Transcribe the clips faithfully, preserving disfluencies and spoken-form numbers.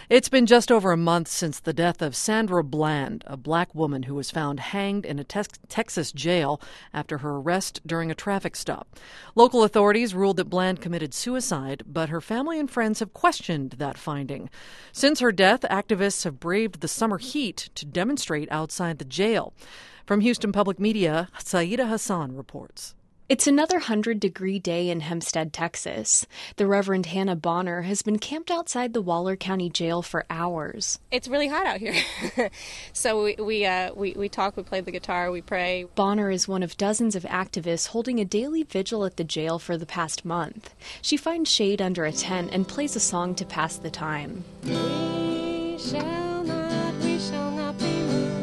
It's been just over a month since the death of Sandra Bland, a black woman who was found hanged in a te- Texas jail after her arrest during a traffic stop. Local authorities ruled that Bland committed suicide, but her family and friends have questioned that finding. Since her death, activists have braved the summer heat to demonstrate outside the jail. From Houston Public Media, Saida Hassan reports. It's another hundred-degree day in Hempstead, Texas. The Reverend Hannah Bonner has been camped outside the Waller County Jail for hours. It's really hot out here. so we we, uh, we we talk, we play the guitar, we pray. Bonner is one of dozens of activists holding a daily vigil at the jail for the past month. She finds shade under a tent and plays a song to pass the time. We shall not, we shall not be moved.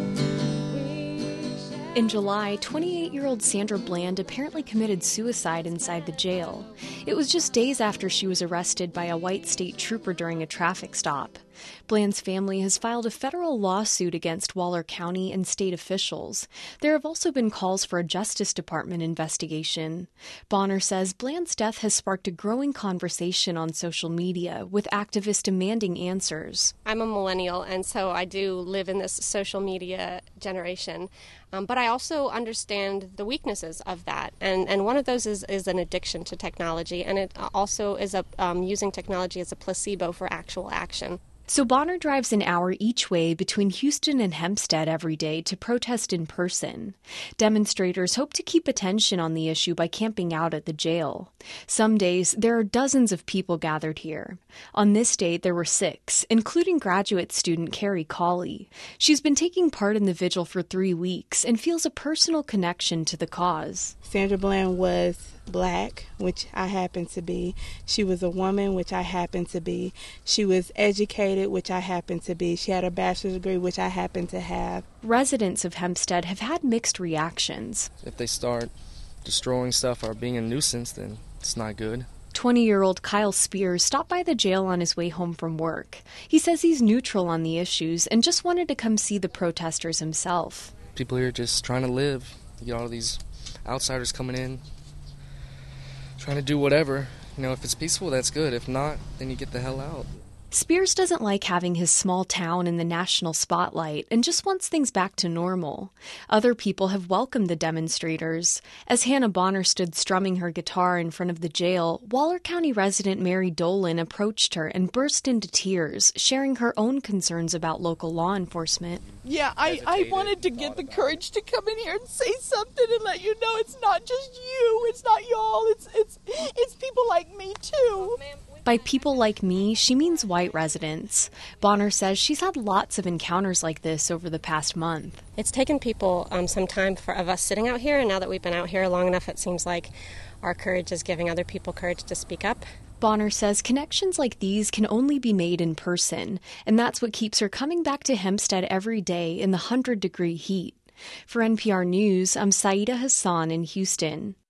In July, twenty-eight-year-old Sandra Bland apparently committed suicide inside the jail. It was just days after she was arrested by a white state trooper during a traffic stop. Bland's family has filed a federal lawsuit against Waller County and state officials. There have also been calls for a Justice Department investigation. Bonner says Bland's death has sparked a growing conversation on social media, with activists demanding answers. I'm a millennial, and so I do live in this social media generation. Um, but I also understand the weaknesses of that, and, and one of those is, is an addiction to technology, and it also is a, um, using technology as a placebo for actual action. So Bonner drives an hour each way between Houston and Hempstead every day to protest in person. Demonstrators hope to keep attention on the issue by camping out at the jail. Some days, there are dozens of people gathered here. On this day, there were six, including graduate student Carrie Cawley. She's been taking part in the vigil for three weeks and feels a personal connection to the cause. Sandra Bland was black, which I happen to be. She was a woman, which I happen to be. She was educated, which I happen to be. She had a bachelor's degree, which I happen to have. Residents of Hempstead have had mixed reactions. If they start destroying stuff or being a nuisance, then it's not good. twenty-year-old Kyle Spears stopped by the jail on his way home from work. He says he's neutral on the issues and just wanted to come see the protesters himself. People here just trying to live. You get all these outsiders coming in, trying to do whatever. You know, if it's peaceful, that's good. If not, then you get the hell out. Spears doesn't like having his small town in the national spotlight and just wants things back to normal. Other people have welcomed the demonstrators. As Hannah Bonner stood strumming her guitar in front of the jail, Waller County resident Mary Dolan approached her and burst into tears, sharing her own concerns about local law enforcement. Yeah, I, I wanted to get the courage to come in here and say something and let you know it's not just you, it's not y'all, it's it's it's people like me too. By people like me, she means white residents. Bonner says she's had lots of encounters like this over the past month. It's taken people um, some time for of us sitting out here, and now that we've been out here long enough, it seems like our courage is giving other people courage to speak up. Bonner says connections like these can only be made in person, and that's what keeps her coming back to Hempstead every day in the hundred-degree heat. For N P R News, I'm Saida Hassan in Houston.